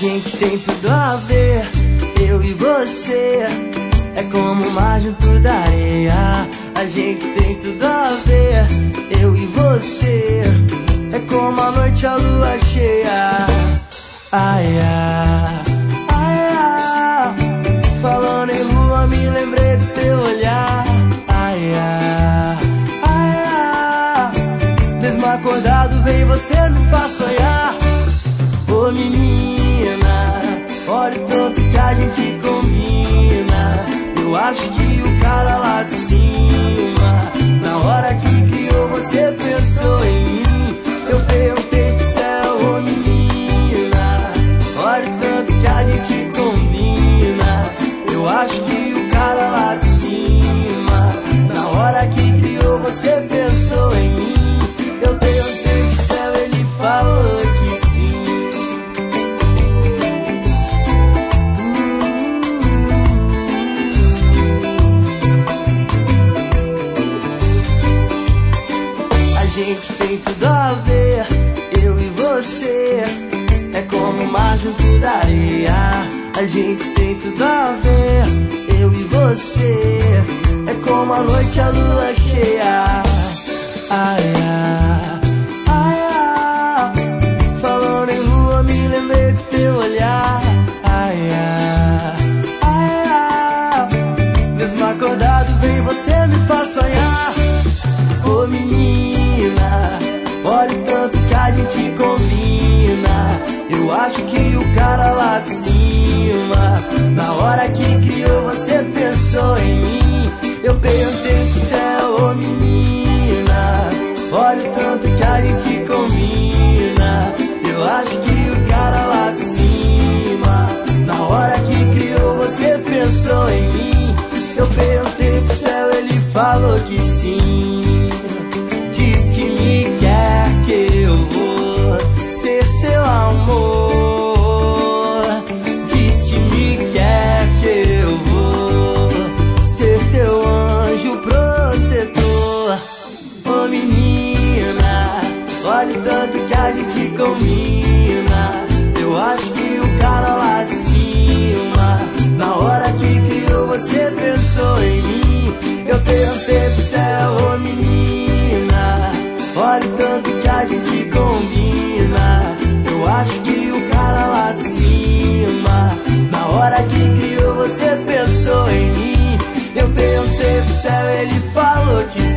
gente tem tudo a ver, eu e você. É como o mar junto da areia. A gente tem tudo a ver, eu e você. É como a noite, a lua cheia. Ai, ai, ai, ai. Falando em lua, me lembrei do teu olhar. Ai, ai, ai, ai. Mesmo acordado, vem você me faz sonhar. Ô menina, olha o tanto que a gente combina. Eu acho que o cara lá de cima, na hora que criou, você pensou em mim. Eu perguntei pro céu, ô menina, olha o tanto que a gente combina. Eu acho que o cara lá de cima, na hora que criou, você pensou em mim. Eu perguntei pro céu, ele falou que sim. A gente tem tudo a ver, eu e você. É como o mar junto da areia. A gente tem tudo a ver, eu e você. É como a noite, a lua cheia. Ai, ai, ai, ai. Falando em lua, me lembrei do teu olhar. Ai, ai, ai, ai. Mesmo acordado, vem você me faz sonhar. Ô menina, olha o tanto que a gente combina. Eu acho que o cara lá de cima, na hora que criou, você pensou em mim. Eu perguntei pro céu, ô menina, olha o tanto que a gente combina. Eu acho que o cara lá de cima, na hora que criou, você pensou em mim. Eu perguntei pro céu, ele falou que sim. Diz que me quer, que eu vou ser seu amor. Diz que me quer, que eu vou ser teu anjo protetor. Ô menina, olha o tanto que a gente combina. Eu acho que o cara lá de cima, na hora que criou, você pensou em mim. Eu perguntei pro céu, ô menina, olha o tanto que a gente combina. Eu acho que o cara lá de cima, na hora que criou, você pensou em mim. Eu perguntei pro céu, ele falou que